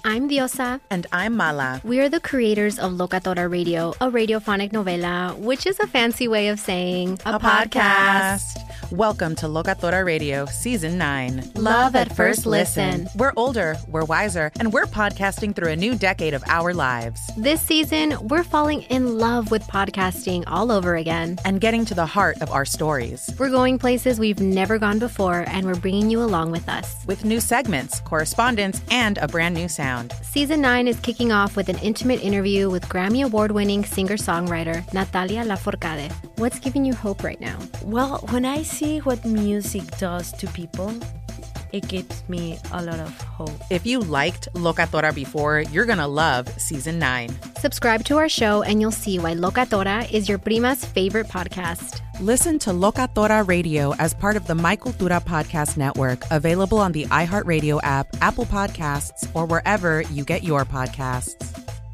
I'm Diosa. And I'm Mala. We are the creators of Locatora Radio, a radiophonic novela, which is a fancy way of saying a podcast. Welcome to Locatora Radio, Season 9. Love at First Listen. We're older, we're wiser, and we're podcasting through a new decade of our lives. This season, we're falling in love with podcasting all over again. And getting to the heart of our stories. We're going places we've never gone before, and we're bringing you along with us. With new segments, correspondence, and a brand new sound. Season 9 is kicking off with an intimate interview with Grammy Award-winning singer-songwriter Natalia Lafourcade. What's giving you hope right now? Well, when I see what music does to people, it gives me a lot of hope. If you liked Locatora before, you're going to love Season 9. Subscribe to our show and you'll see why Locatora is your prima's favorite podcast. Listen to Locatora Radio as part of the My Cultura Podcast Network, available on the iHeartRadio app, Apple Podcasts, or wherever you get your podcasts.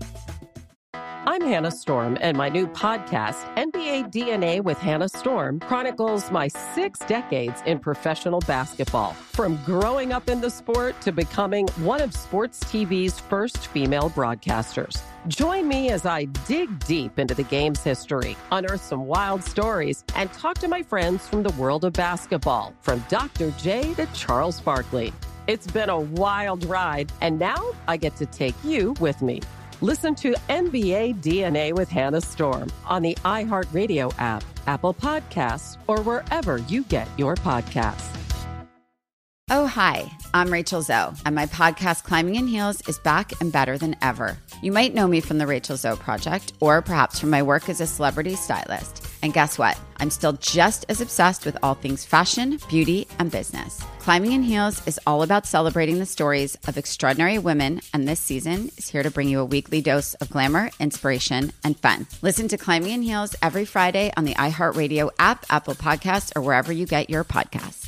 I'm Hannah Storm, and my new podcast, NBA DNA with Hannah Storm, chronicles my 6 decades in professional basketball. From growing up in the sport to becoming one of sports TV's first female broadcasters. Join me as I dig deep into the game's history, unearth some wild stories, and talk to my friends from the world of basketball, from Dr. J to Charles Barkley. It's been a wild ride, and now I get to take you with me. Listen to NBA DNA with Hannah Storm on the iHeartRadio app, Apple Podcasts, or wherever you get your podcasts. Oh, hi, I'm Rachel Zoe, and my podcast, Climbing in Heels, is back and better than ever. You might know me from the Rachel Zoe Project, or perhaps from my work as a celebrity stylist. And guess what? I'm still just as obsessed with all things fashion, beauty, and business. Climbing in Heels is all about celebrating the stories of extraordinary women, and this season is here to bring you a weekly dose of glamour, inspiration, and fun. Listen to Climbing in Heels every Friday on the iHeartRadio app, Apple Podcasts, or wherever you get your podcasts.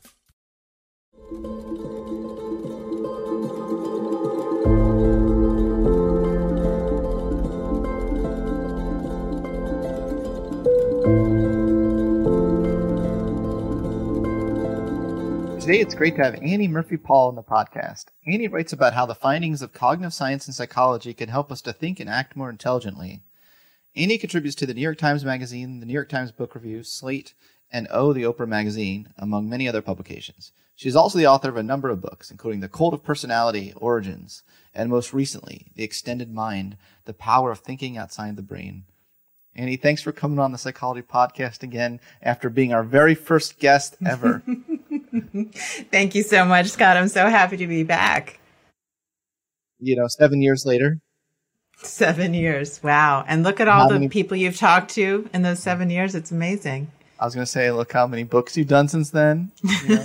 Today, it's great to have Annie Murphy-Paul on the podcast. Annie writes about how the findings of cognitive science and psychology can help us to think and act more intelligently. Annie contributes to the New York Times Magazine, the New York Times Book Review, Slate, and Oh, the Oprah Magazine, among many other publications. She is also the author of a number of books, including The Cult of Personality, Origins, and most recently, The Extended Mind, The Power of Thinking Outside the Brain. Annie, thanks for coming on the Psychology Podcast again after being our very first guest ever. Thank you so much, Scott. I'm so happy to be back. 7 years later. 7 years. Wow. And look at all the people you've talked to in those 7 years. It's amazing. I was going to say, look how many books you've done since then.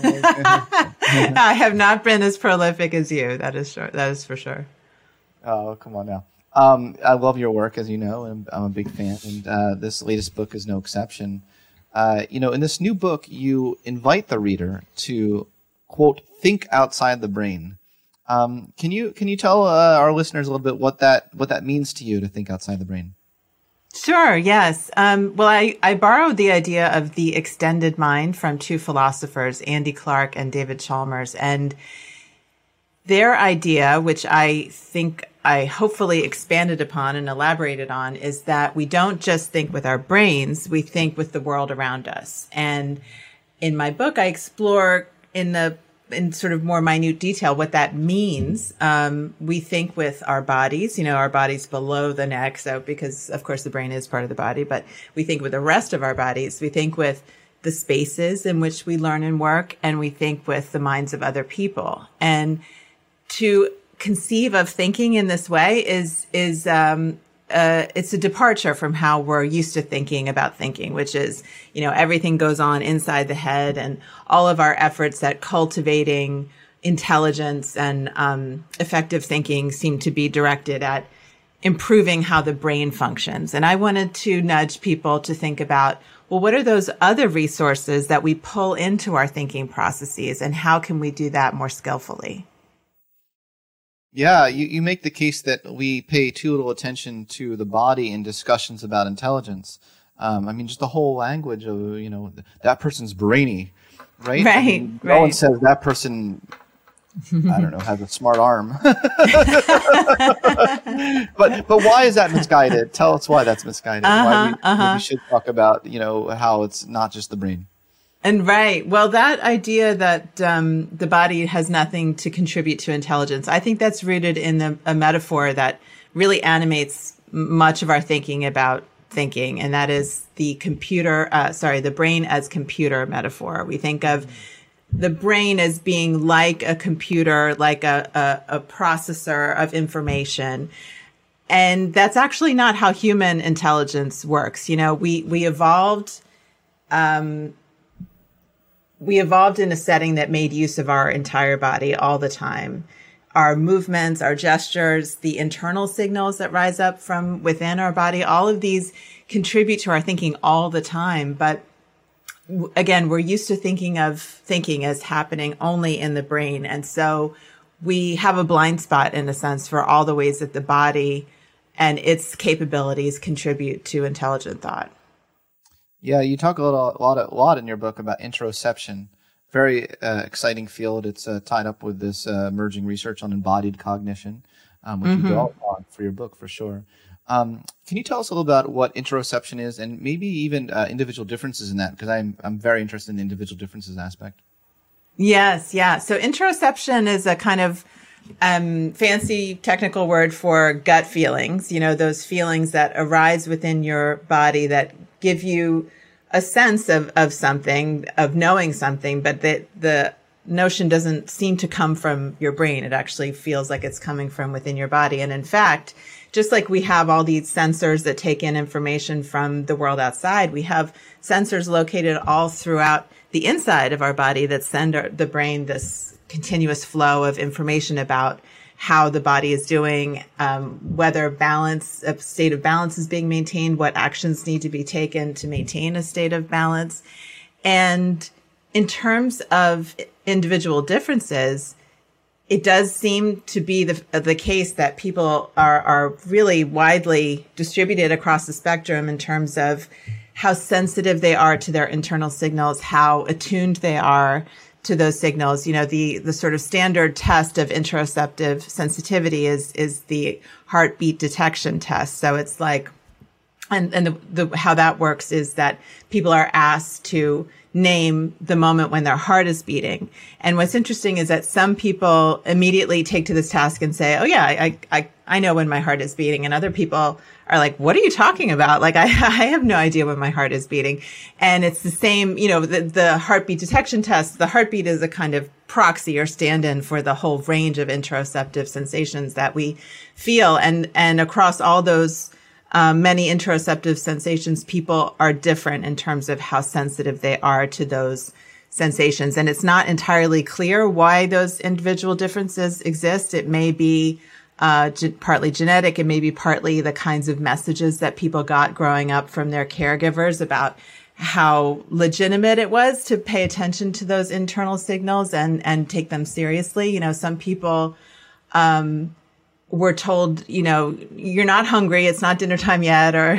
I have not been as prolific as you. That is sure. That is for sure. Oh, come on now. I love your work, as you know, and I'm a big fan. And this latest book is no exception. In this new book, you invite the reader to, quote, think outside the brain. Can you tell our listeners a little bit what that means to you to think outside the brain? Sure. Yes. Well, I borrowed the idea of the extended mind from two philosophers, Andy Clark and David Chalmers, and their idea, which I think I hopefully expanded upon and elaborated on, is that we don't just think with our brains, we think with the world around us. And in my book, I explore in sort of more minute detail what that means. We think with our bodies, our bodies below the neck. So because of course the brain is part of the body, but we think with the rest of our bodies. We think with the spaces in which we learn and work, and we think with the minds of other people. And to conceive of thinking in this way is it's a departure from how we're used to thinking about thinking, which is, everything goes on inside the head, and all of our efforts at cultivating intelligence and effective thinking seem to be directed at improving how the brain functions. And I wanted to nudge people to think about, well, what are those other resources that we pull into our thinking processes, and how can we do that more skillfully? Yeah, you make the case that we pay too little attention to the body in discussions about intelligence. Just the whole language of, that person's brainy, right? Right. No one says that person I don't know, has a smart arm. But why is that misguided? Tell us why that's misguided. Why we should talk about, how it's not just the brain. And right. Well, that idea that the body has nothing to contribute to intelligence, I think that's rooted in a metaphor that really animates much of our thinking about thinking, and that is the brain as computer metaphor. We think of the brain as being like a computer, like a processor of information. And that's actually not how human intelligence works. We evolved in a setting that made use of our entire body all the time. Our movements, our gestures, the internal signals that rise up from within our body, all of these contribute to our thinking all the time. But again, we're used to thinking of thinking as happening only in the brain. And so we have a blind spot, in a sense, for all the ways that the body and its capabilities contribute to intelligent thought. Yeah, you talk a lot in your book about interoception. Very exciting field. It's tied up with this emerging research on embodied cognition, which you go on for your book for sure. Can you tell us a little about what interoception is, and maybe even individual differences in that? Because I'm very interested in the individual differences aspect. Yes, yeah. So interoception is a kind of fancy technical word for gut feelings. Those feelings that arise within your body that give you a sense of something, of knowing something, but the notion doesn't seem to come from your brain. It actually feels like it's coming from within your body. And in fact, just like we have all these sensors that take in information from the world outside, we have sensors located all throughout the inside of our body that send the brain this continuous flow of information about how the body is doing, whether a state of balance is being maintained, what actions need to be taken to maintain a state of balance. And in terms of individual differences, it does seem to be the case that people are really widely distributed across the spectrum in terms of how sensitive they are to their internal signals, how attuned they are to those signals. The sort of standard test of interoceptive sensitivity is the heartbeat detection test. So it's like, and the how that works is that people are asked to name the moment when their heart is beating. And what's interesting is that some people immediately take to this task and say, oh yeah, I know when my heart is beating. And other people are like, what are you talking about? Like, I have no idea when my heart is beating. And it's the same, the heartbeat detection test, the heartbeat is a kind of proxy or stand-in for the whole range of interoceptive sensations that we feel. And across all those many interoceptive sensations, people are different in terms of how sensitive they are to those sensations. And it's not entirely clear why those individual differences exist. It may be partly genetic. It may be partly the kinds of messages that people got growing up from their caregivers about how legitimate it was to pay attention to those internal signals and take them seriously. Some people were told, you're not hungry, it's not dinner time yet, or,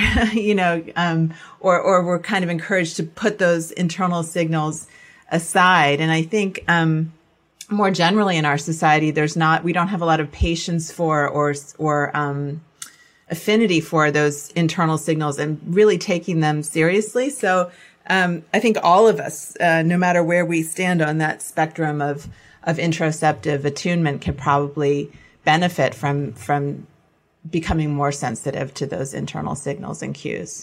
or we're kind of encouraged to put those internal signals aside. And I think, more generally in our society, we don't have a lot of patience for or affinity for those internal signals and really taking them seriously. So, I think all of us, no matter where we stand on that spectrum of interoceptive attunement, can probably benefit from becoming more sensitive to those internal signals and cues.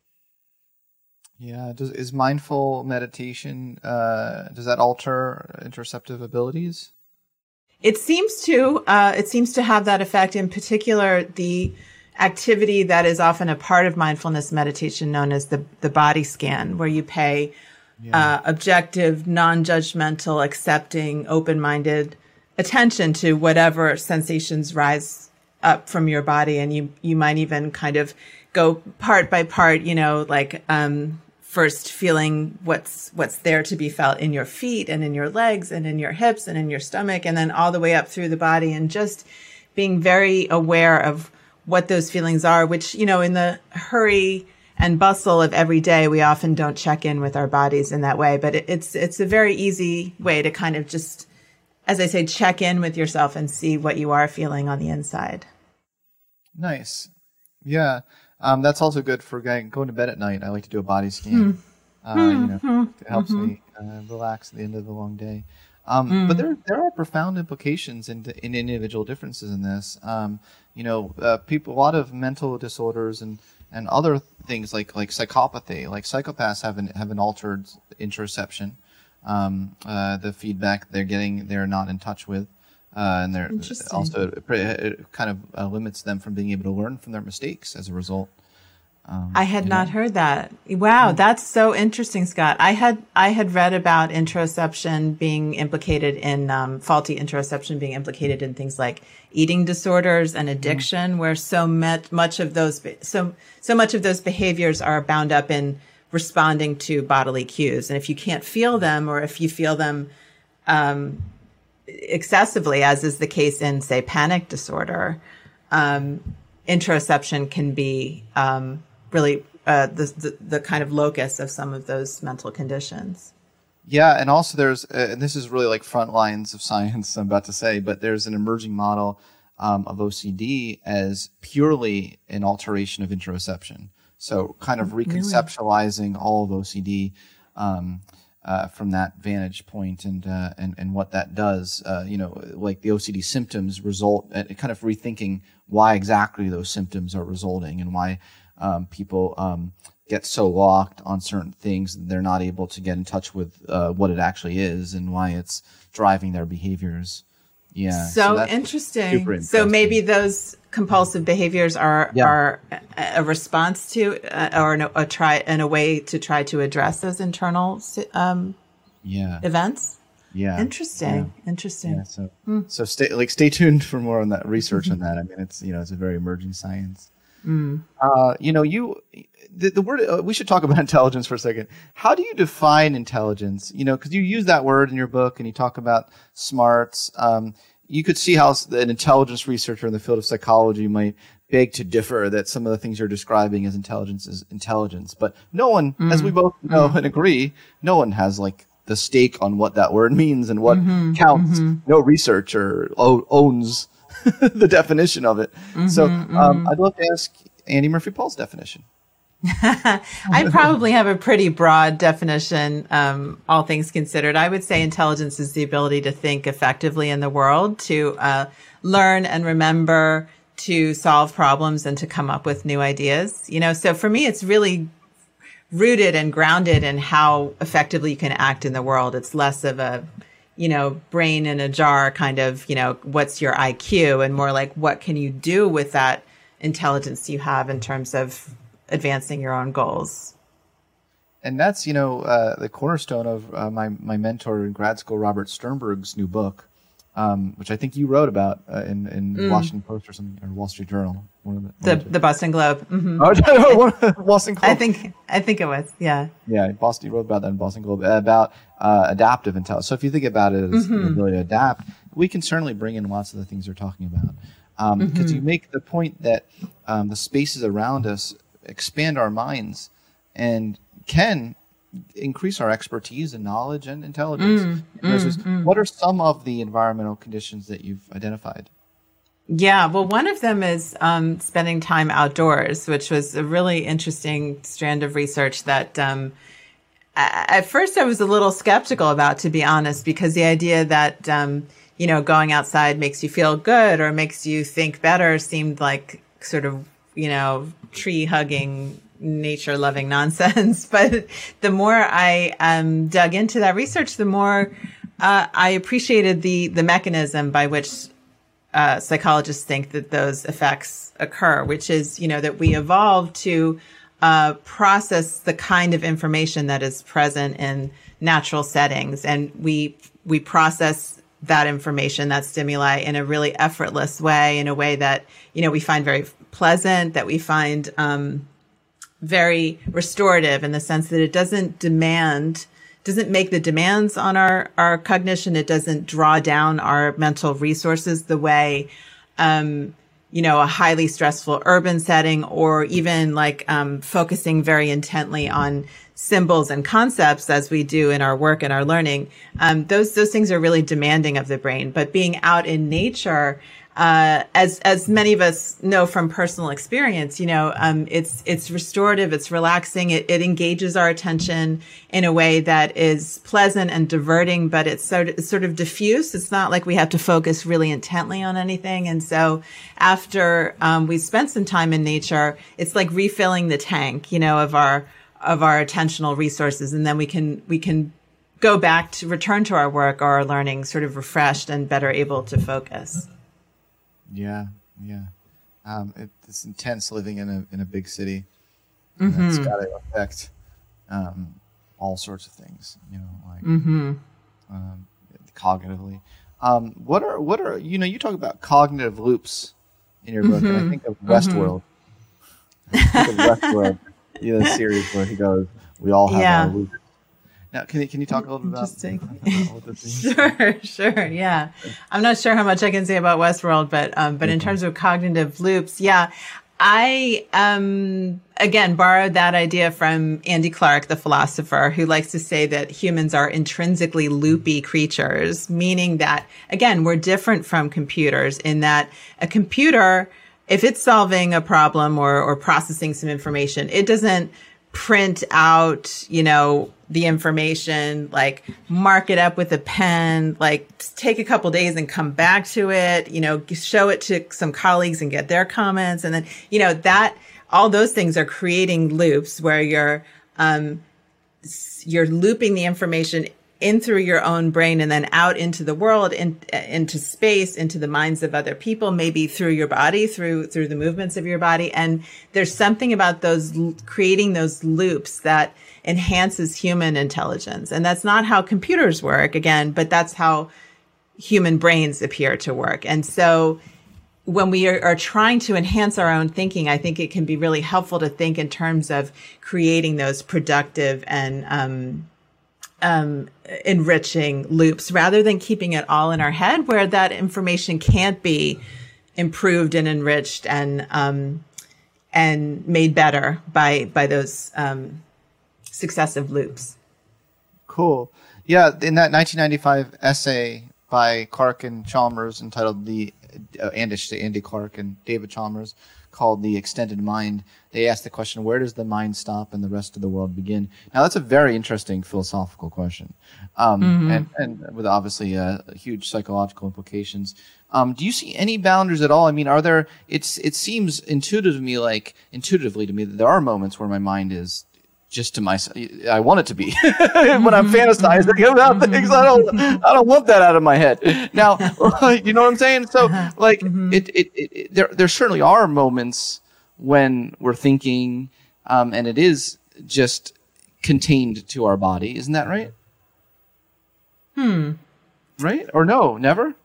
Yeah. Is mindful meditation, does that alter interoceptive abilities? It seems to have that effect. In particular, the activity that is often a part of mindfulness meditation known as the body scan, where you pay objective, non-judgmental, accepting, open-minded attention to whatever sensations rise up from your body. And you might even kind of go part by part, first feeling what's there to be felt in your feet and in your legs and in your hips and in your stomach, and then all the way up through the body, and just being very aware of what those feelings are, which, in the hurry and bustle of every day, we often don't check in with our bodies in that way. But it's a very easy way to kind of just as I say, check in with yourself and see what you are feeling on the inside. Nice. Yeah. That's also good for going to bed at night. I like to do a body scan. It helps me relax at the end of the long day. But there are profound implications in individual differences in this. People, a lot of mental disorders and other things like psychopathy, like psychopaths have an altered interoception. The feedback they're getting, they're not in touch with. And they're also it kind of limits them from being able to learn from their mistakes as a result. I had not heard that. Wow, that's so interesting, Scott. I had read about interoception being implicated in faulty interoception being implicated in things like eating disorders and addiction, where so much of those behaviors are bound up in responding to bodily cues, and if you can't feel them, or if you feel them excessively, as is the case in, say, panic disorder, interoception can be really the kind of locus of some of those mental conditions. Yeah, and also there's, and this is really like front lines of science I'm about to say, but there's an emerging model of OCD as purely an alteration of interoception. So kind of reconceptualizing all of OCD from that vantage point, and what that does, like the OCD symptoms result, kind of rethinking why exactly those symptoms are resulting, and why people get so locked on certain things that they're not able to get in touch with what it actually is, and why it's driving their behaviors. Yeah. So interesting. So maybe those compulsive behaviors are a response to or a way to try to address those internal events. Yeah. Interesting. Yeah, so stay tuned for more on that research on that. I mean, it's a very emerging science. The word, we should talk about intelligence for a second. How do you define intelligence? Because you use that word in your book and you talk about smarts. You could see how an intelligence researcher in the field of psychology might beg to differ that some of the things you're describing as intelligence is intelligence. But no one, as we both know and agree, no one has like the stake on what that word means and what counts. No researcher owns the definition of it. So I'd love to ask Andy Murphy Paul's definition. I probably have a pretty broad definition, all things considered. I would say intelligence is the ability to think effectively in the world, to learn and remember, to solve problems, and to come up with new ideas. So for me, it's really rooted and grounded in how effectively you can act in the world. It's less of a brain in a jar kind of, what's your IQ, and more like what can you do with that intelligence you have in terms of advancing your own goals. And that's, the cornerstone of my mentor in grad school, Robert Sternberg's new book, which I think you wrote about in Washington Post or something, or Wall Street Journal. The Boston Globe. Boston Globe. I think it was. Yeah. Yeah. Boston, you wrote about that in Boston Globe about adaptive intelligence. So if you think about it as the ability to adapt, we can certainly bring in lots of the things you're talking about. Because you make the point that the spaces around us expand our minds and can increase our expertise and knowledge and intelligence. What are some of the environmental conditions that you've identified? Yeah, well, one of them is spending time outdoors, which was a really interesting strand of research that at first I was a little skeptical about, to be honest, because the idea that, going outside makes you feel good or makes you think better seemed like sort of, tree hugging, nature loving nonsense. But the more I dug into that research, the more I appreciated the mechanism by which psychologists think that those effects occur, which is, that we evolved to process the kind of information that is present in natural settings. And we process that information, that stimuli, in a really effortless way, in a way that, we find very pleasant, that we find very restorative, in the sense that it doesn't make the demands on our cognition. It doesn't draw down our mental resources the way, a highly stressful urban setting, or even like focusing very intently on symbols and concepts as we do in our work and our learning. Those things are really demanding of the brain. But being out in nature, as many of us know from personal experience, it's restorative, it's relaxing, it engages our attention in a way that is pleasant and diverting, but it's sort of diffuse. It's not like we have to focus really intently on anything. And so after we spent some time in nature, it's like refilling the tank, of our attentional resources, and then we can go back to return to our work or our learning sort of refreshed and better able to focus. Yeah. It's intense living in a big city. Mm-hmm. It's got to affect all sorts of things, cognitively. What are you talk about cognitive loops in your book, and I think of Westworld. Westworld, the series where he goes, "We all have our loops." Now, can you talk a little bit about what this means? Sure. Yeah. I'm not sure how much I can say about Westworld, but in terms of cognitive loops, I, again, borrowed that idea from Andy Clark, the philosopher, who likes to say that humans are intrinsically loopy creatures, meaning that, again, we're different from computers in that a computer, if it's solving a problem or processing some information, it doesn't print out, the information, like mark it up with a pen, like take a couple days and come back to it, show it to some colleagues and get their comments. And then, that all those things are creating loops where you're looping the information in through your own brain and then out into the world, into space, into the minds of other people, maybe through your body, through the movements of your body. And there's something about creating those loops that enhances human intelligence. And that's not how computers work, again, but that's how human brains appear to work. And so when we are trying to enhance our own thinking, I think it can be really helpful to think in terms of creating those productive and enriching loops rather than keeping it all in our head where that information can't be improved and enriched and made better by those successive loops. Cool. Yeah, in that 1995 essay by Clark and Chalmers entitled Andy Clark and David Chalmers called The Extended Mind, they asked the question, where does the mind stop and the rest of the world begin? Now, that's a very interesting philosophical question, and with obviously huge psychological implications. Do you see any boundaries at all? I mean, are there? It seems intuitively to me that there are moments where my mind is just to myself. I want it to be when I'm fantasizing about things. I don't want that out of my head. Now, you know what I'm saying? So, there certainly are moments when we're thinking, and it is just contained to our body. Isn't that right? Right? Or no? Never?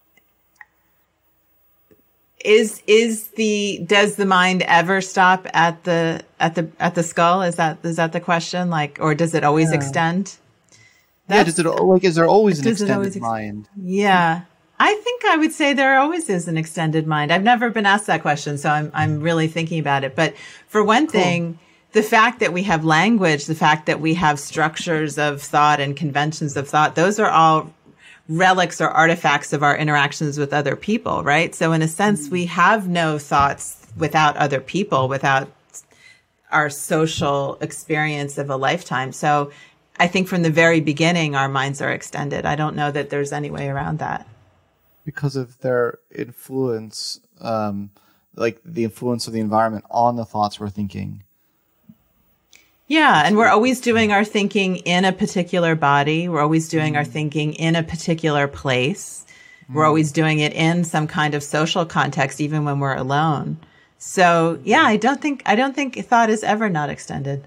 Does the mind ever stop at the skull? Is that the question? Like, or does it always extend? Is there always an extended mind? Yeah. I think I would say there always is an extended mind. I've never been asked that question, so I'm really thinking about it. But for one thing, the fact that we have language, the fact that we have structures of thought and conventions of thought, those are all relics or artifacts of our interactions with other people, right? So in a sense, we have no thoughts without other people, without our social experience of a lifetime. So I think from the very beginning, our minds are extended. I don't know that there's any way around that. Because of their influence, like the influence of the environment on the thoughts we're thinking. Yeah, and we're always doing our thinking in a particular body. We're always doing our thinking in a particular place. We're always doing it in some kind of social context, even when we're alone. So, yeah, I don't think thought is ever not extended.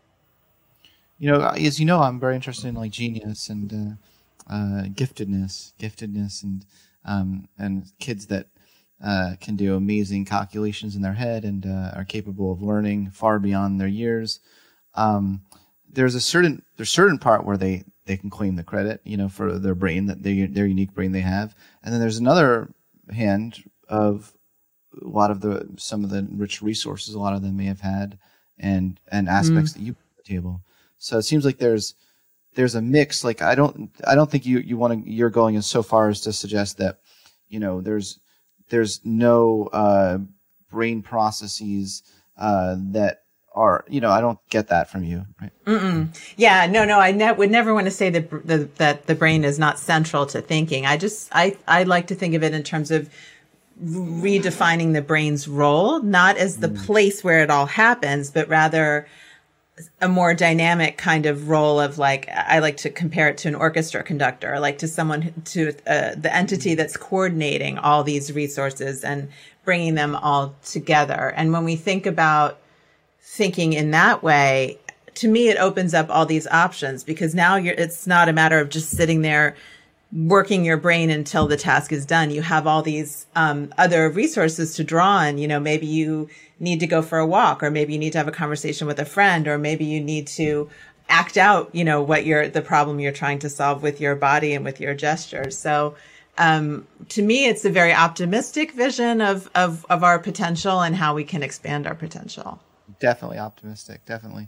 As you know, I'm very interested in like genius and giftedness, and kids that can do amazing calculations in their head and are capable of learning far beyond their years. There's a certain part where they can claim the credit, for their brain, that their unique brain they have. And then there's another hand of some of the rich resources a lot of them may have had, and aspects that you bring to the table. So it seems like there's a mix. Like I don't think you're going as so far as to suggest that, there's no brain processes that are, I don't get that from you. Right? Yeah, no, I would never want to say that the brain is not central to thinking. I like to think of it in terms of redefining the brain's role, not as the place where it all happens, but rather a more dynamic kind of role of, like, I like to compare it to an orchestra conductor, like to someone, to the entity that's coordinating all these resources and bringing them all together. And when we think about thinking in that way, to me, it opens up all these options, because now it's not a matter of just sitting there working your brain until the task is done. You have all these other resources to draw on. Maybe you need to go for a walk, or maybe you need to have a conversation with a friend, or maybe you need to act out, the problem you're trying to solve with your body and with your gestures. So to me, it's a very optimistic vision of our potential and how we can expand our potential. Definitely optimistic. Definitely.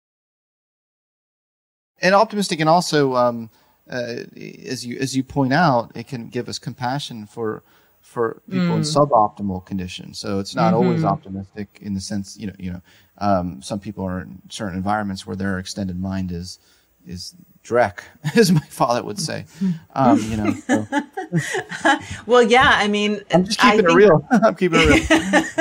And optimistic, and also, as you point out, it can give us compassion for people in suboptimal conditions. So it's not always optimistic in the sense, some people are in certain environments where their extended mind is dreck, as my father would say. So. Well, yeah, I mean, I'm just keeping it real. I'm keeping it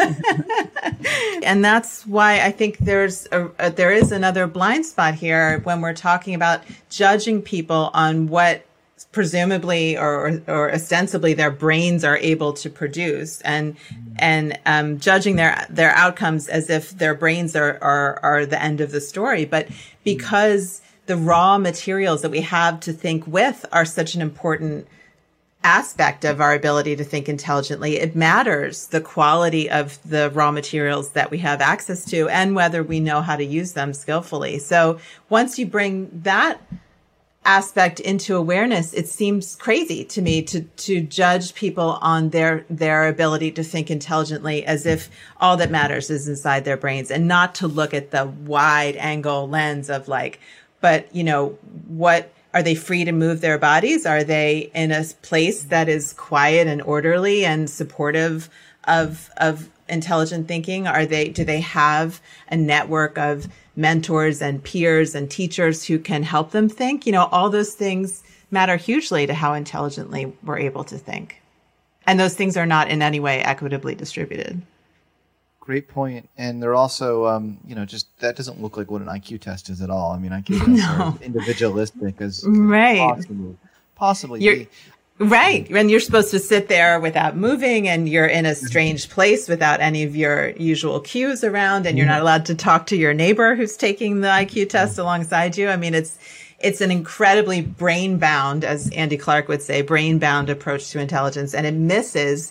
real. And that's why I think there is another blind spot here when we're talking about judging people on what presumably or ostensibly their brains are able to produce, and judging their outcomes as if their brains are the end of the story. But because the raw materials that we have to think with are such an important aspect of our ability to think intelligently, it matters the quality of the raw materials that we have access to and whether we know how to use them skillfully. So once you bring that aspect into awareness, it seems crazy to me to judge people on their ability to think intelligently as if all that matters is inside their brains, and not to look at the wide angle lens of, like, but what are they free to move their bodies? Are they in a place that is quiet and orderly and supportive of intelligent thinking? Do they have a network of mentors and peers and teachers who can help them think? All those things matter hugely to how intelligently we're able to think. And those things are not in any way equitably distributed. Great point. And they're also, just that doesn't look like what an IQ test is at all. I mean, IQ tests are individualistic as right. possibly be. Right. And you're supposed to sit there without moving, and you're in a strange place without any of your usual cues around, and you're not allowed to talk to your neighbor who's taking the IQ test alongside you. I mean, it's an incredibly brain-bound, as Andy Clark would say, brain-bound approach to intelligence, and it misses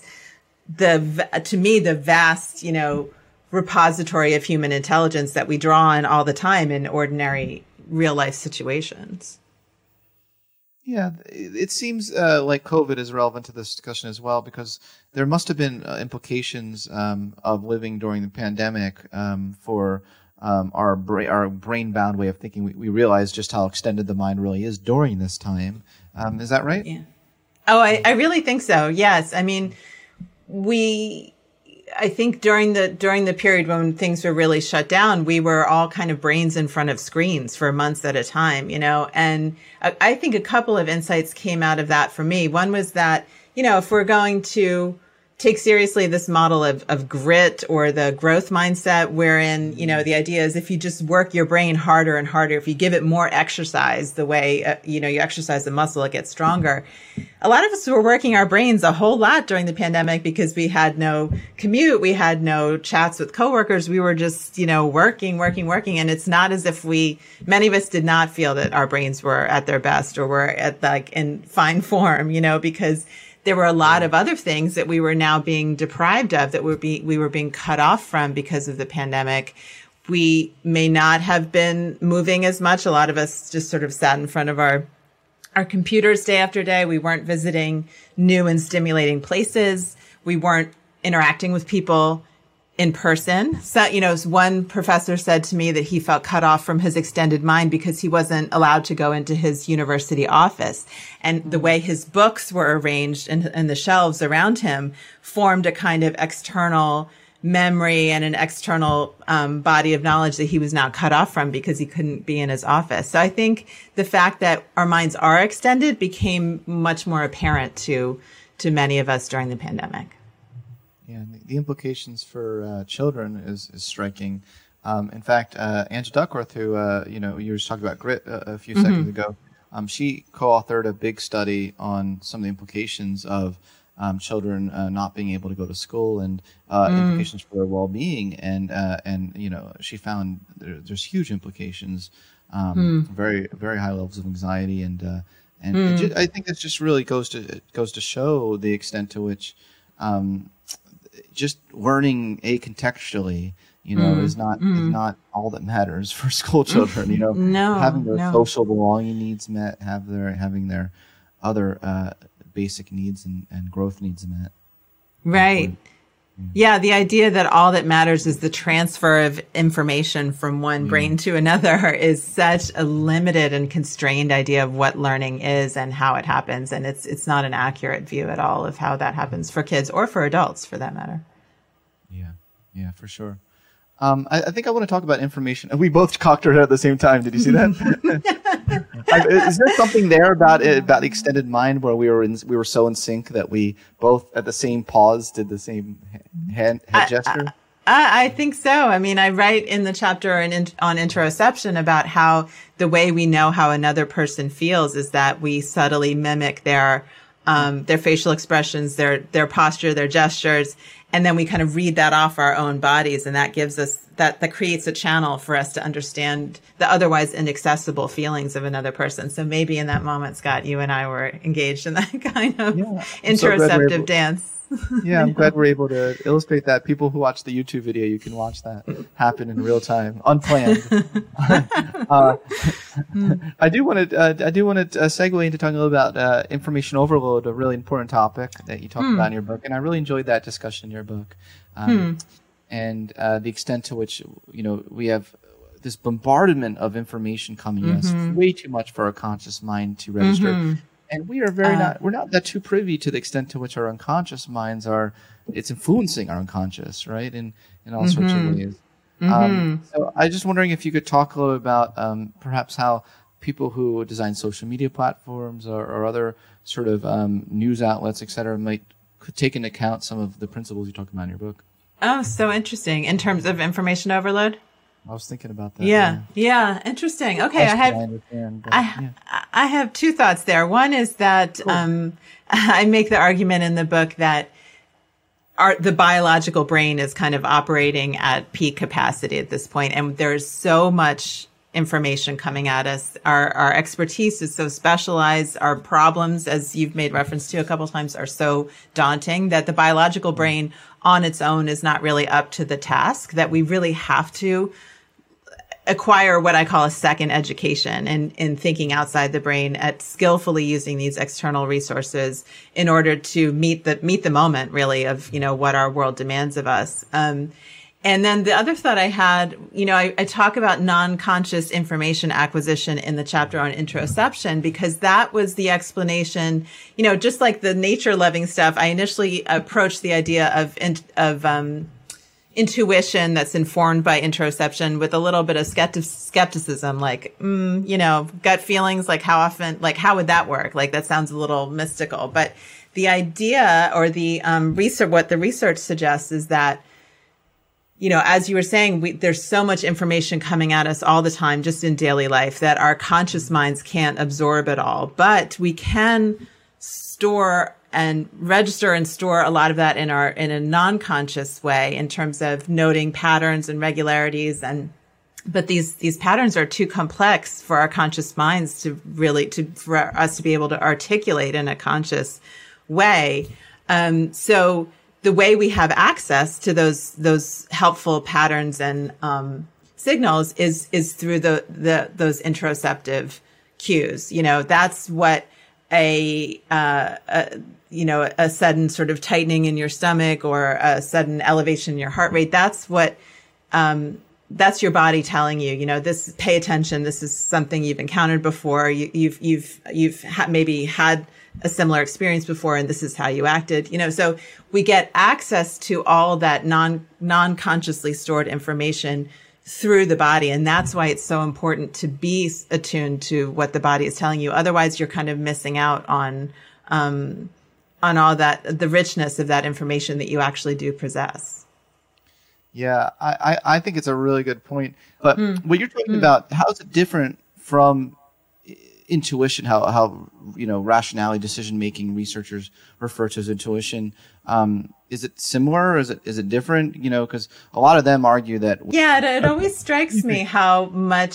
to me, the vast, repository of human intelligence that we draw on all the time in ordinary real life situations. Yeah, it seems like COVID is relevant to this discussion as well, because there must have been implications of living during the pandemic for our brain-bound way of thinking. We realize just how extended the mind really is during this time. Is that right? Yeah. Oh, I really think so. Yes. I mean, I think during the period when things were really shut down, we were all kind of brains in front of screens for months at a time, and I think a couple of insights came out of that for me. One was that, if we're going to take seriously this model of grit or the growth mindset, wherein, the idea is if you just work your brain harder and harder, if you give it more exercise, the way, you exercise the muscle, it gets stronger. A lot of us were working our brains a whole lot during the pandemic because we had no commute. We had no chats with coworkers. We were just, working. And it's not as if many of us did not feel that our brains were at their best or were in fine form, because there were a lot of other things that we were now being deprived of, that we were being cut off from because of the pandemic. We may not have been moving as much. A lot of us just sort of sat in front of our computers day after day. We weren't visiting new and stimulating places. We weren't interacting with people in person. So, one professor said to me that he felt cut off from his extended mind because he wasn't allowed to go into his university office. And the way his books were arranged in the shelves around him formed a kind of external memory and an external body of knowledge that he was now cut off from because he couldn't be in his office. So I think the fact that our minds are extended became much more apparent to many of us during the pandemic. Yeah, the implications for children is striking. In fact, Angela Duckworth, who you were talking about Grit a few seconds ago, she co-authored a big study on some of the implications of children not being able to go to school and implications for their well-being, and she found there's huge implications, very very high levels of anxiety, and I think it just really goes to show the extent to which just learning acontextually, is not all that matters for school children. Having their social belonging needs met, having their other basic needs and growth needs met. Right. Yeah, the idea that all that matters is the transfer of information from one brain to another is such a limited and constrained idea of what learning is and how it happens. And it's not an accurate view at all of how that happens for kids or for adults, for that matter. Yeah, for sure. I think I want to talk about information. We both cocked our head at the same time. Did you see that? Is there something there about the extended mind where we were so in sync that we both at the same pause did the same head gesture? I think so. I mean, I write in the chapter on interoception about how the way we know how another person feels is that we subtly mimic their facial expressions, their posture, their gestures. And then we kind of read that off our own bodies. And that gives us that creates a channel for us to understand the otherwise inaccessible feelings of another person. So maybe in that moment, Scott, you and I were engaged in that kind of interoceptive dance. Yeah, I'm glad we're able to illustrate that. People who watch the YouTube video, you can watch that happen in real time, unplanned. I do want to segue into talking a little about information overload, a really important topic that you talk about in your book, and I really enjoyed that discussion in your book, and the extent to which we have this bombardment of information coming to us, way too much for our conscious mind to register. And we are we're not that too privy to the extent to which our unconscious minds it's influencing our unconscious, right? In all sorts of ways. So I was just wondering if you could talk a little about perhaps how people who design social media platforms or other sort of news outlets, et cetera, could take into account some of the principles you talk about in your book. Oh, so interesting. In terms of information overload? I was thinking about that. Yeah. Interesting. Okay. I have two thoughts there. One is that, I make the argument in the book that the biological brain is kind of operating at peak capacity at this point. And there's so much information coming at us. Our expertise is so specialized. Our problems, as you've made reference to a couple of times, are so daunting that the biological brain on its own is not really up to the task, that we really have to acquire what I call a second education in thinking outside the brain, at skillfully using these external resources in order to meet the moment really of, what our world demands of us. And then the other thought I had, I talk about non-conscious information acquisition in the chapter on interoception, because that was the explanation, just like the nature loving stuff. I initially approached the idea of intuition that's informed by interoception with a little bit of skepticism, like, gut feelings, like how often, like how would that work? Like that sounds a little mystical. But the idea or the research, what the research suggests is that, as you were saying, there's so much information coming at us all the time, just in daily life, that our conscious minds can't absorb it all. But we can store and register and store a lot of that in a non-conscious way, in terms of noting patterns and regularities. But these patterns are too complex for our conscious minds for us to be able to articulate in a conscious way. So the way we have access to those helpful patterns and signals is through those interoceptive cues. That's what a sudden sort of tightening in your stomach or a sudden elevation in your heart rate. That's what, that's your body telling you, this, pay attention. This is something you've encountered before. You've maybe had a similar experience before, and this is how you acted, so we get access to all that non-consciously stored information through the body. And that's why it's so important to be attuned to what the body is telling you. Otherwise, you're kind of missing out on all that, the richness of that information that you actually do possess. Yeah, I think it's a really good point. But what you're talking about, how is it different from intuition, how rationality, decision-making researchers refer to as intuition? Is it similar or is it different? Because a lot of them argue that. Yeah, it always strikes me how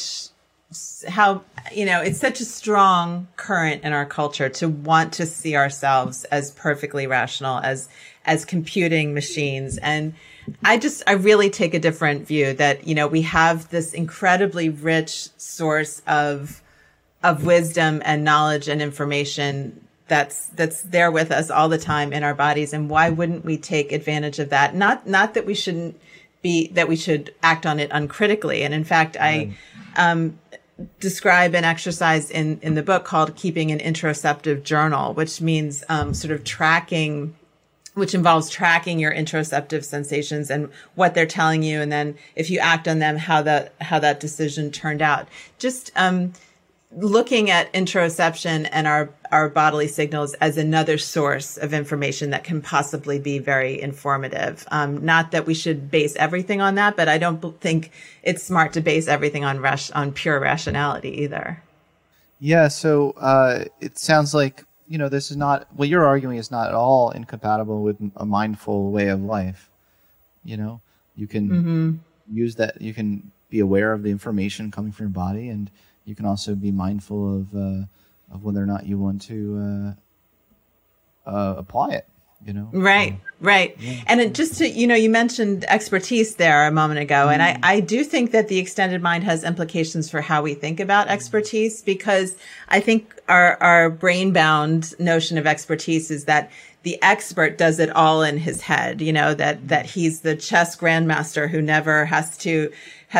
it's such a strong current in our culture to want to see ourselves as perfectly rational, as computing machines. And I really take a different view that, we have this incredibly rich source of wisdom and knowledge and information that's there with us all the time in our bodies. And why wouldn't we take advantage of that? Not that we shouldn't that we should act on it uncritically. And in fact, I describe an exercise in the book called keeping an interoceptive journal, which means sort of which involves tracking your interoceptive sensations and what they're telling you. And then if you act on them, how that decision turned out. Just looking at interoception and our bodily signals as another source of information that can possibly be very informative. Not that we should base everything on that, but I don't think it's smart to base everything on pure rationality either. Yeah. So it sounds like, this is not, what you're arguing is not at all incompatible with a mindful way of life. You can use that, you can be aware of the information coming from your body, and you can also be mindful of whether or not you want to apply it. Right. Yeah. And just to, you mentioned expertise there a moment ago. And I do think that the extended mind has implications for how we think about expertise, because I think our brain bound notion of expertise is that the expert does it all in his head, that he's the chess grandmaster who never has to,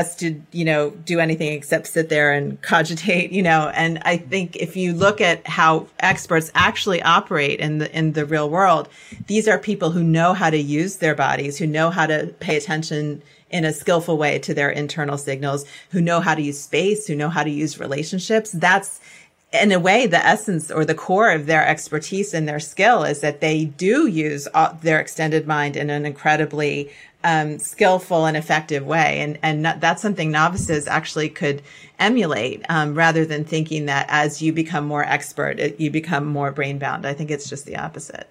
do anything except sit there and cogitate, and I think if you look at how experts actually operate in the real world, these are people who know how to use their bodies, who know how to pay attention in a skillful way to their internal signals, who know how to use space, who know how to use relationships. That's, in a way, the essence or the core of their expertise and their skill is that they do use their extended mind in an incredibly skillful and effective way. And that's something novices actually could emulate, rather than thinking that as you become more expert, you become more brain bound. I think it's just the opposite.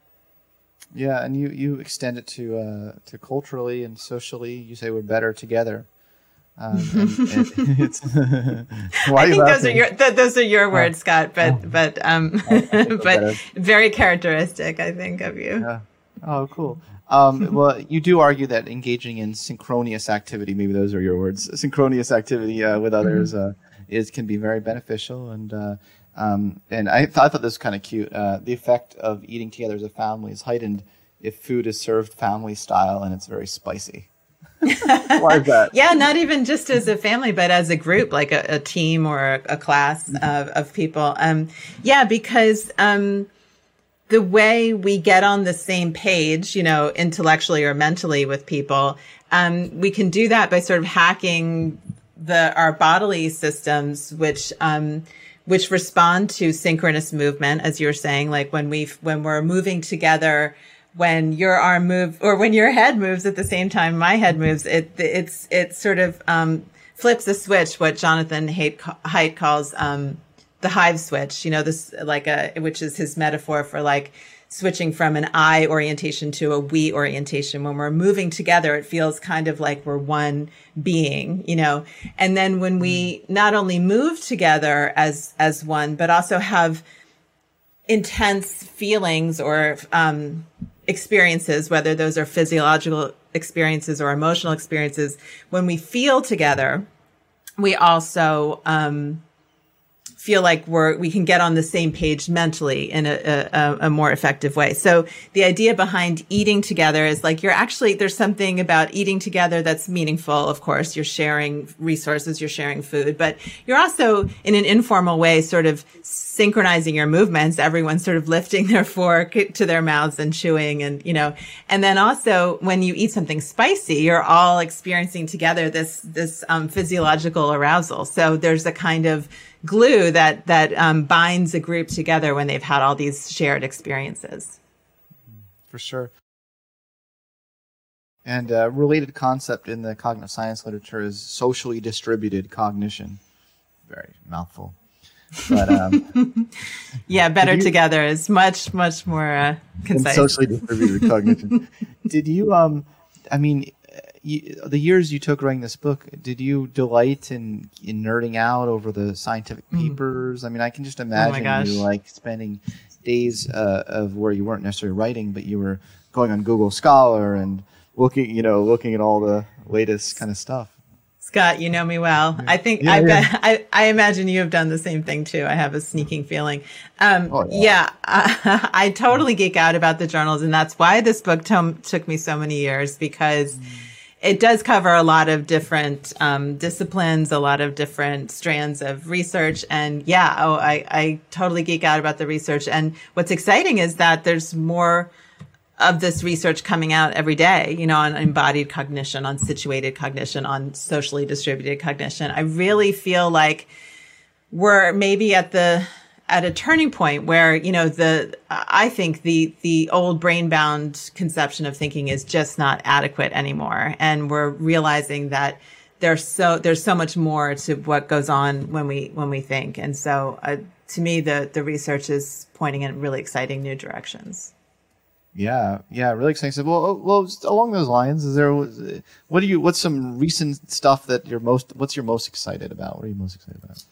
Yeah. And you extend it to culturally and socially. You say we're better together. And it's I think those are your words, Scott, but very characteristic, I think, of you. Yeah. Oh, cool. Well, you do argue that engaging in synchronous activity, maybe those are your words, synchronous activity with others can be very beneficial. And I thought this was kind of cute. The effect of eating together as a family is heightened if food is served family style and it's very spicy. Why is that? Yeah, not even just as a family, but as a group, like a team or a class of people. Because the way we get on the same page, intellectually or mentally with people, we can do that by sort of hacking our bodily systems, which respond to synchronous movement, as you were saying, like when we're moving together. When your arm moves or when your head moves at the same time my head moves, it sort of flips a switch, what Jonathan Haidt calls the hive switch, this which is his metaphor for like switching from an I orientation to a we orientation. When we're moving together, it feels kind of like we're one being, and then when we not only move together as one, but also have intense feelings or experiences, whether those are physiological experiences or emotional experiences, when we feel together, we also feel like we can get on the same page mentally in a more effective way. So the idea behind eating together is like there's something about eating together that's meaningful. Of course, you're sharing resources, you're sharing food, but you're also in an informal way sort of synchronizing your movements. Everyone's sort of lifting their fork to their mouths and chewing, and and then also when you eat something spicy, you're all experiencing together this physiological arousal. So there's a kind of glue that binds a group together when they've had all these shared experiences. For sure. And a related concept in the cognitive science literature is socially distributed cognition. Very mouthful. But yeah, better together is much more concise. Socially distributed cognition. Did you the years you took writing this book, did you delight in nerding out over the scientific papers? I mean, I can just imagine you like spending days of where you weren't necessarily writing, but you were going on Google Scholar and looking at all the latest kind of stuff. Scott, you know me well. I think I imagine you have done the same thing too. I have a sneaking feeling. I totally geek out about the journals, and that's why this book took me so many years, because it does cover a lot of different disciplines, a lot of different strands of research. And I totally geek out about the research. And what's exciting is that there's more of this research coming out every day, on embodied cognition, on situated cognition, on socially distributed cognition. I really feel like we're maybe at a turning point where, I think the old brain-bound conception of thinking is just not adequate anymore. And we're realizing that there's so much more to what goes on when we think. And so to me, the research is pointing in really exciting new directions. Yeah, really exciting. So, well, along those lines, what's some recent stuff that what's you're most excited about? What are you most excited about?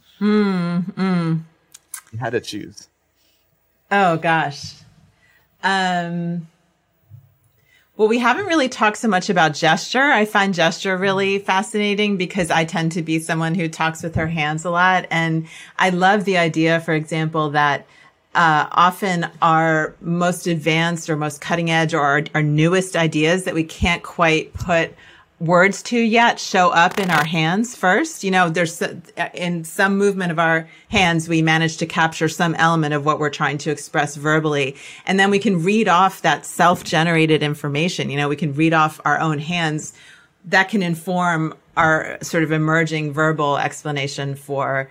You had to choose. Oh gosh. Well, we haven't really talked so much about gesture. I find gesture really fascinating because I tend to be someone who talks with her hands a lot. And I love the idea, for example, that often our most advanced or most cutting edge or our newest ideas that we can't quite put words to yet show up in our hands first. There's in some movement of our hands, we manage to capture some element of what we're trying to express verbally. And then we can read off that self-generated information. We can read off our own hands that can inform our sort of emerging verbal explanation for,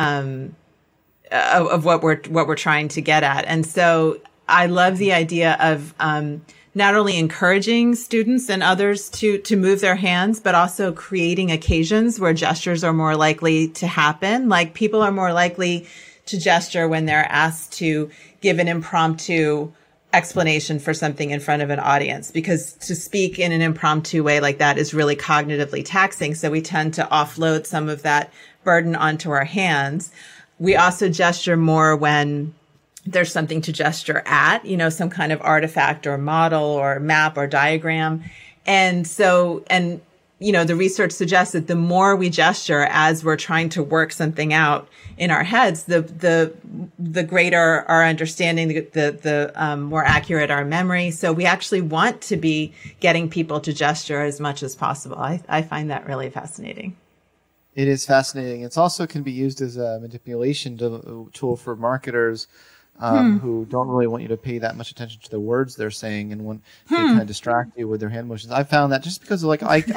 of what we're trying to get at. And so I love the idea of, not only encouraging students and others to move their hands, but also creating occasions where gestures are more likely to happen. Like people are more likely to gesture when they're asked to give an impromptu explanation for something in front of an audience, because to speak in an impromptu way like that is really cognitively taxing. So we tend to offload some of that burden onto our hands. We also gesture more when there's something to gesture at, some kind of artifact or model or map or diagram. And so, the research suggests that the more we gesture as we're trying to work something out in our heads, the greater our understanding, the more accurate our memory. So we actually want to be getting people to gesture as much as possible. I find that really fascinating. It is fascinating. It also can be used as a manipulation tool for marketers who don't really want you to pay that much attention to the words they're saying and want to kind of distract you with their hand motions. I found that just because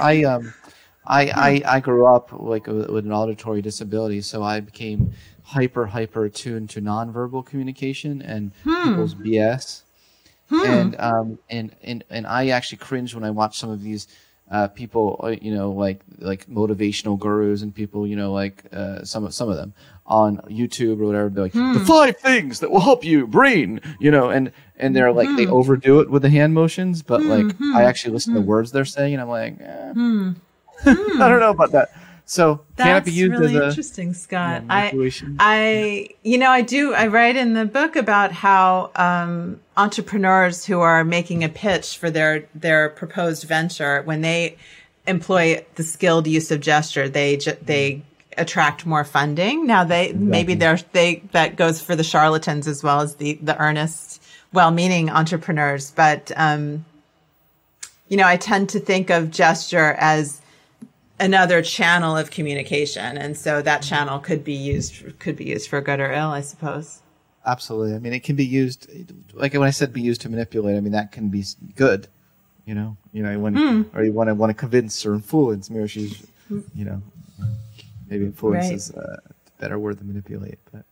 I grew up like with an auditory disability, so I became hyper attuned to nonverbal communication and people's BS. And I actually cringe when I watch some of these people, like motivational gurus and people, some of them on YouTube or whatever. They're like, the 5 things that will help you brain, and they're like, they overdo it with the hand motions, but I actually listen to the words they're saying and I'm like, I don't know about that. So can it be used really as a interesting, Scott? I write in the book about how entrepreneurs who are making a pitch for their proposed venture, when they employ the skilled use of gesture, they attract more funding. Now maybe that goes for the charlatans as well as the earnest, well-meaning entrepreneurs. But, I tend to think of gesture as another channel of communication. And so that channel could be used for good or ill, I suppose. Absolutely. I mean, it can be used, like when I said be used to manipulate, I mean, that can be good, or you want to convince or influence. Maybe she's, maybe influence is a better word than manipulate. But,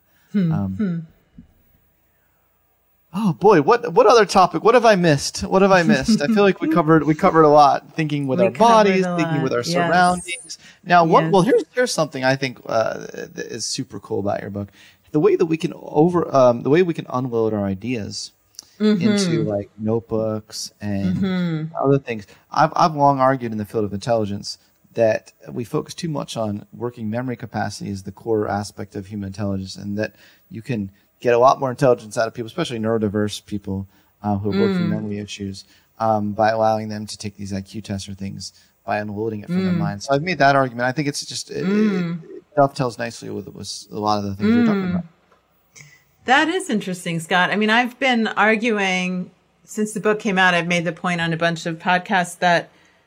oh boy, what other topic? What have I missed? I feel like we covered a lot. Thinking with our bodies, thinking with our surroundings. Now, here's something I think that is super cool about your book. The way that we can unload our ideas into like notebooks and other things. I've long argued in the field of intelligence that we focus too much on working memory capacity as the core aspect of human intelligence, and that you can get a lot more intelligence out of people, especially neurodiverse people who are working memory issues, by allowing them to take these IQ tests or things, by unloading it from their mind. So I've made that argument. I think it's just it dovetails nicely with a lot of the things you're talking about. That is interesting, Scott. I mean, I've been arguing since the book came out. I've made the point on a bunch of podcasts that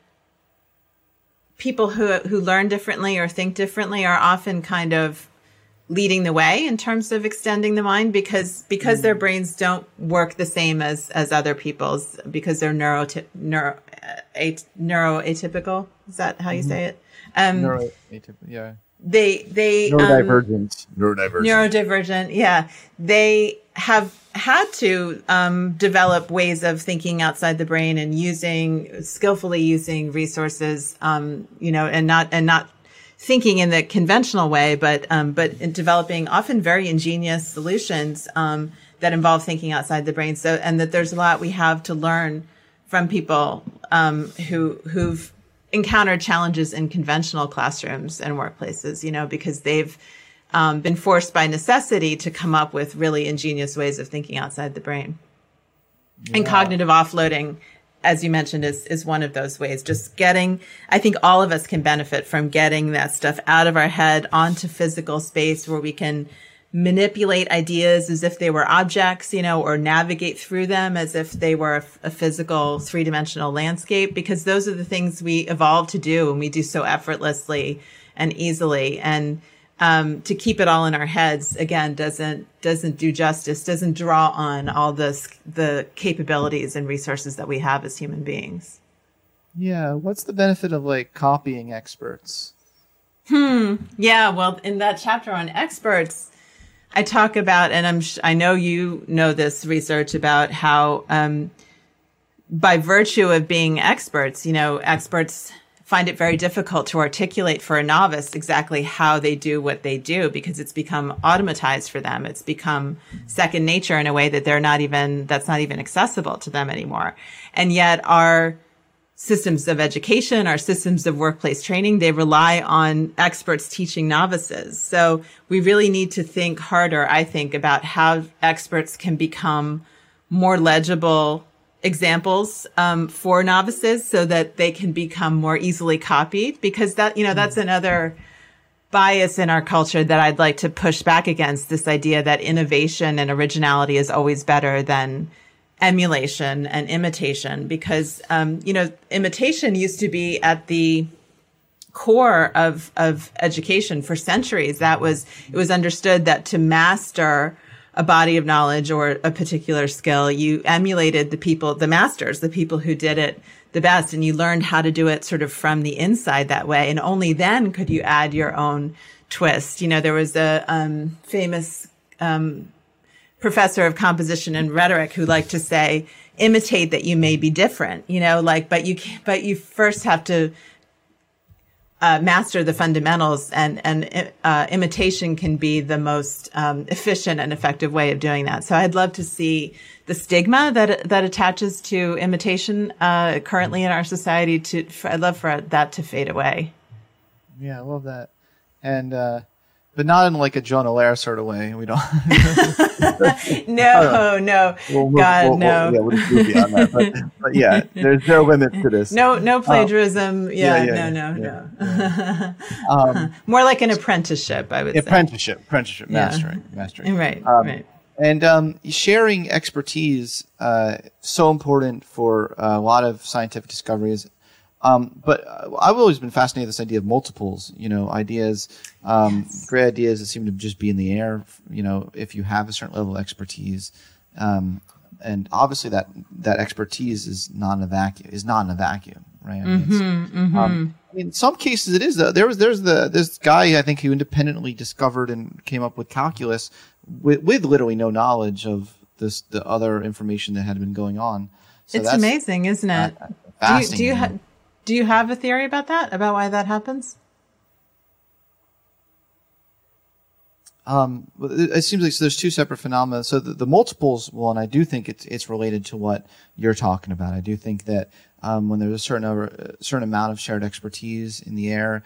people who learn differently or think differently are often kind of leading the way in terms of extending the mind because their brains don't work the same as other people's, because they're neuroatypical. Is that how you say it? Neuroatypical, yeah. They neurodivergent. Yeah. They have had to develop ways of thinking outside the brain and skillfully using resources, and not thinking in the conventional way, but in developing often very ingenious solutions that involve thinking outside the brain. So, and that there's a lot we have to learn from people who've encountered challenges in conventional classrooms and workplaces, because they've been forced by necessity to come up with really ingenious ways of thinking outside the brain. Yeah. And cognitive offloading, as you mentioned, is one of those ways. I think all of us can benefit from getting that stuff out of our head onto physical space where we can manipulate ideas as if they were objects, or navigate through them as if they were a physical three-dimensional landscape, because those are the things we evolved to do, and we do so effortlessly and easily. And to keep it all in our heads, again, doesn't do justice, doesn't draw on all the capabilities and resources that we have as human beings. Yeah. What's the benefit of copying experts? Yeah. Well, in that chapter on experts, I talk about, and I know you know this research about how, by virtue of being experts, experts find it very difficult to articulate for a novice exactly how they do what they do, because it's become automatized for them. It's become second nature in a way that that's not even accessible to them anymore. And yet our systems of education, our systems of workplace training, they rely on experts teaching novices. So we really need to think harder, I think, about how experts can become more legible examples for novices so that they can become more easily copied, because that's another bias in our culture that I'd like to push back against, this idea that innovation and originality is always better than emulation and imitation, because imitation used to be at the core of education for centuries. It was understood that to master a body of knowledge or a particular skill, you emulated the masters, the people who did it the best, and you learned how to do it sort of from the inside that way. And only then could you add your own twist. There was a famous professor of composition and rhetoric who liked to say, imitate that you may be different, but you first have to master the fundamentals, and imitation can be the most efficient and effective way of doing that. So I'd love to see the stigma that attaches to imitation currently in our society I'd love for that to fade away. Yeah, I love that. And but not in like a Joan Allaire sort of way. We don't. No. No. No. We'll just move beyond that. But yeah, there's no limits to this. No plagiarism. No. More like an apprenticeship, I would say. Apprenticeship, mastering. Right. And sharing expertise, so important for a lot of scientific discoveries. But I've always been fascinated with this idea of multiples, ideas, great ideas that seem to just be in the air, if you have a certain level of expertise. And obviously that expertise is not in a vacuum, right? I mean, in some cases it is, though. There's this guy, I think, who independently discovered and came up with calculus with literally no knowledge of the other information that had been going on. So it's amazing, isn't it? Do you have a theory about that? About why that happens? It seems like there's two separate phenomena. So the multiples one, I do think it's related to what you're talking about. I do think that when there's a certain amount of shared expertise in the air,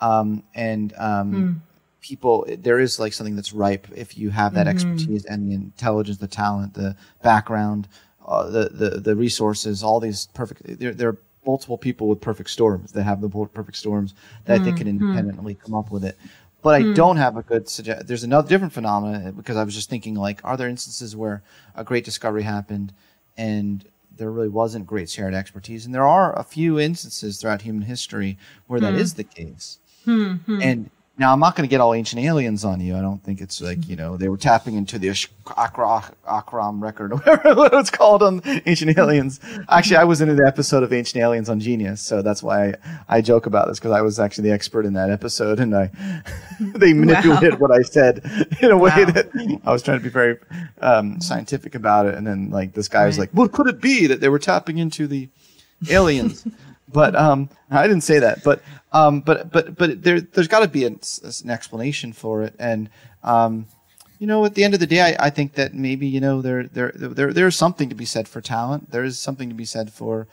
people, there is like something that's ripe if you have that expertise and the intelligence, the talent, the background, the resources, all these perfect. There are multiple people with perfect storms that have the perfect storms that I think can independently come up with it. But I don't have a good suggestion. There's another different phenomenon, because I was just thinking, like, are there instances where a great discovery happened and there really wasn't great shared expertise? And there are a few instances throughout human history where that is the case. And now, I'm not going to get all Ancient Aliens on you. I don't think it's like, they were tapping into the Akram record, or whatever it's called on Ancient Aliens. Actually, I was in the episode of Ancient Aliens on Genius, so that's why I joke about this, because I was actually the expert in that episode, and they manipulated what I said in a way that I was trying to be very scientific about it. And then, like, this guy was like, "Well, could it be that they were tapping into the aliens?" But I didn't say that. But there's got to be an explanation for it. And at the end of the day, I think that maybe there's something to be said for talent. There is something to be said for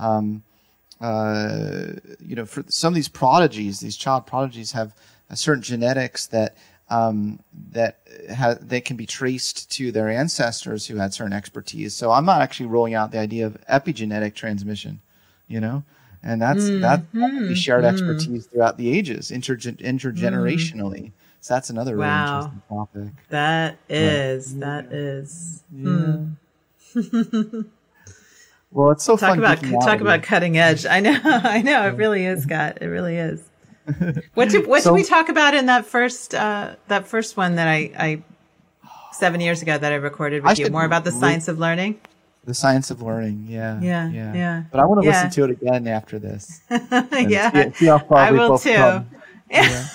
for some of these prodigies. These child prodigies have a certain genetics that they can be traced to their ancestors who had certain expertise. So I'm not actually ruling out the idea of epigenetic transmission. And that's shared expertise throughout the ages, intergenerationally. So that's another really interesting topic. That is. Well, it's so fun. Talk about cutting edge. I know. It really is, Scott. It really is. What did we talk about in that first one that I 7 years ago that I recorded with you? More about the science of learning. The science of learning, yeah. But I want to listen to it again after this. See how far I we will both too. come. Yeah,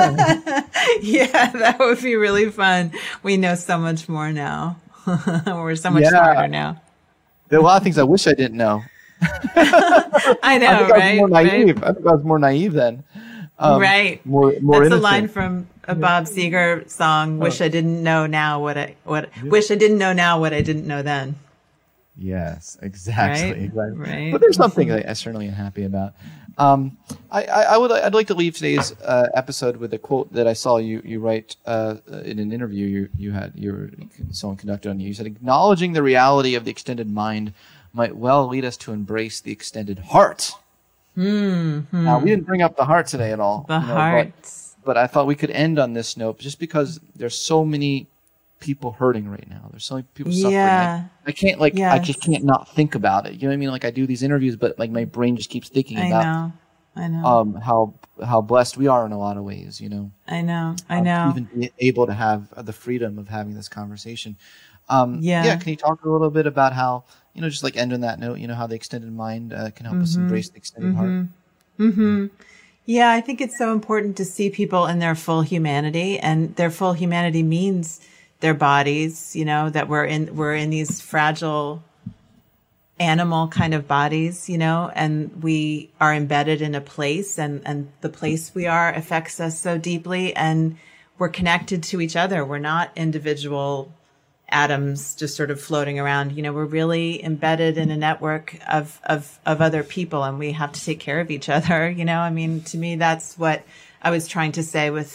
that would be really fun. We know so much more now. We're so much smarter now. There are a lot of things I wish I didn't know. I know, I was more naive. I think I was more naive then. Right. More That's innocent. a line from a Bob Seger song. Wish I didn't know now what I didn't know then. Yes, exactly. Right. But there's something I certainly am happy about. I'd like to leave today's episode with a quote that I saw you write in an interview someone conducted on you. You said, "Acknowledging the reality of the extended mind might well lead us to embrace the extended heart." Now, we didn't bring up the heart today at all. The heart. But I thought we could end on this note, just because there's so many people hurting right now. There's so many people suffering. I can't I just can't not think about it. You know what I mean? Like, I do these interviews, but like my brain just keeps thinking about I know. How blessed we are in a lot of ways, I know. Even be able to have the freedom of having this conversation. Can you talk a little bit about how, just like end on that note, how the extended mind can help us embrace the extended heart? Yeah, I think it's so important to see people in their full humanity, and their full humanity means their bodies, that we're in these fragile animal kind of bodies, and we are embedded in a place, and the place we are affects us so deeply, and we're connected to each other. We're not individual atoms just sort of floating around. We're really embedded in a network of other people, and we have to take care of each other. To me, that's what I was trying to say with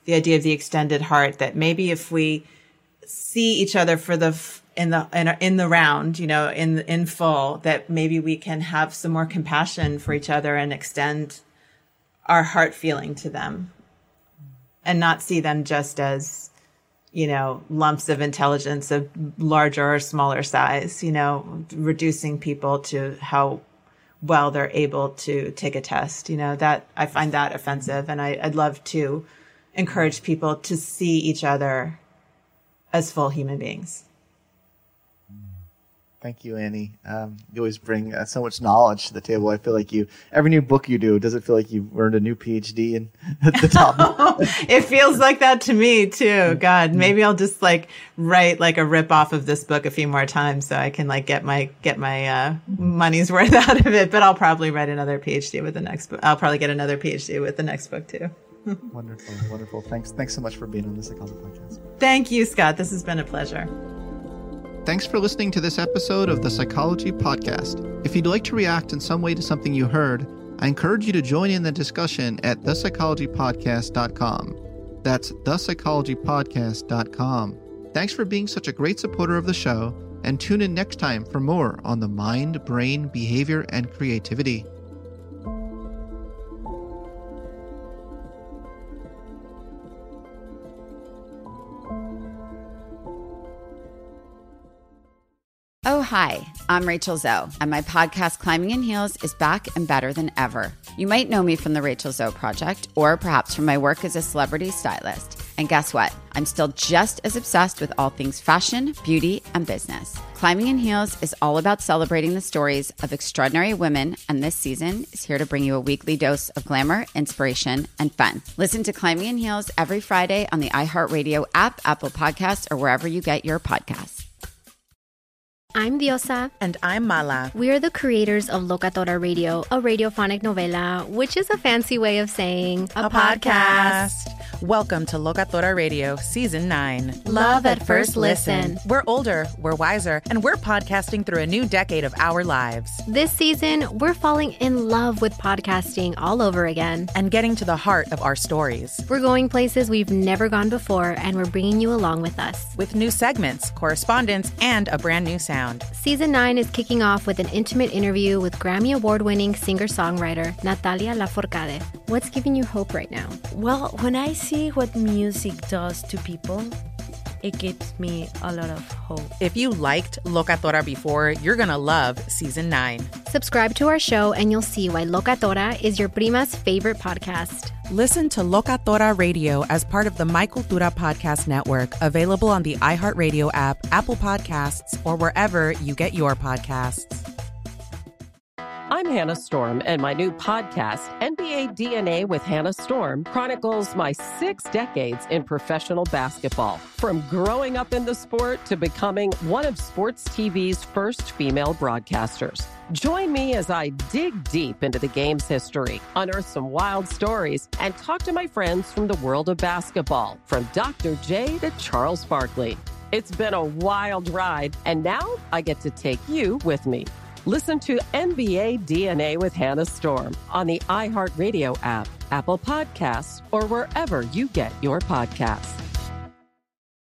the idea of the extended heart, that maybe if we see each other for in the round, in full, that maybe we can have some more compassion for each other and extend our heart feeling to them and not see them just as, lumps of intelligence of larger or smaller size, reducing people to how well they're able to take a test. That I find that offensive. And I'd love to encourage people to see each other as full human beings. Thank you, Annie. You always bring so much knowledge to the table. I feel like every new book you do, does it feel like you've earned a new PhD at the top? It feels like that to me too. God, maybe I'll just write a rip off of this book a few more times so I can get my money's worth out of it. But I'll probably write another PhD with the next book. I'll probably get another PhD with the next book too. Wonderful. Thanks so much for being on the Psychology Podcast. Thank you, Scott. This has been a pleasure. Thanks for listening to this episode of the Psychology Podcast. If you'd like to react in some way to something you heard, I encourage you to join in the discussion at thepsychologypodcast.com. That's thepsychologypodcast.com. Thanks for being such a great supporter of the show, and tune in next time for more on the mind, brain, behavior, and creativity. Oh, hi, I'm Rachel Zoe, and my podcast, Climbing in Heels, is back and better than ever. You might know me from the Rachel Zoe Project, or perhaps from my work as a celebrity stylist. And guess what? I'm still just as obsessed with all things fashion, beauty, and business. Climbing in Heels is all about celebrating the stories of extraordinary women, and this season is here to bring you a weekly dose of glamour, inspiration, and fun. Listen to Climbing in Heels every Friday on the iHeartRadio app, Apple Podcasts, or wherever you get your podcasts. I'm Diosa. And I'm Mala. We are the creators of Locatora Radio, a radiophonic novela, which is a fancy way of saying a podcast. Welcome to Locatora Radio, Season 9. Love at first listen. We're older, we're wiser, and we're podcasting through a new decade of our lives. This season, we're falling in love with podcasting all over again. And getting to the heart of our stories. We're going places we've never gone before, and we're bringing you along with us. With new segments, correspondence, and a brand new sound. Season 9 is kicking off with an intimate interview with Grammy Award-winning singer-songwriter Natalia Lafourcade. What's giving you hope right now? Well, when I see what music does to people, it gives me a lot of hope. If you liked Locatora before, you're going to love Season 9. Subscribe to our show and you'll see why Locatora is your prima's favorite podcast. Listen to Locatora Radio as part of the My Cultura Podcast Network, available on the iHeartRadio app, Apple Podcasts, or wherever you get your podcasts. I'm Hannah Storm, and my new podcast, NBA DNA with Hannah Storm, chronicles my 6 decades in professional basketball. From growing up in the sport to becoming one of sports TV's first female broadcasters. Join me as I dig deep into the game's history, unearth some wild stories, and talk to my friends from the world of basketball, from Dr. J to Charles Barkley. It's been a wild ride, and now I get to take you with me. Listen to NBA DNA with Hannah Storm on the iHeartRadio app, Apple Podcasts, or wherever you get your podcasts.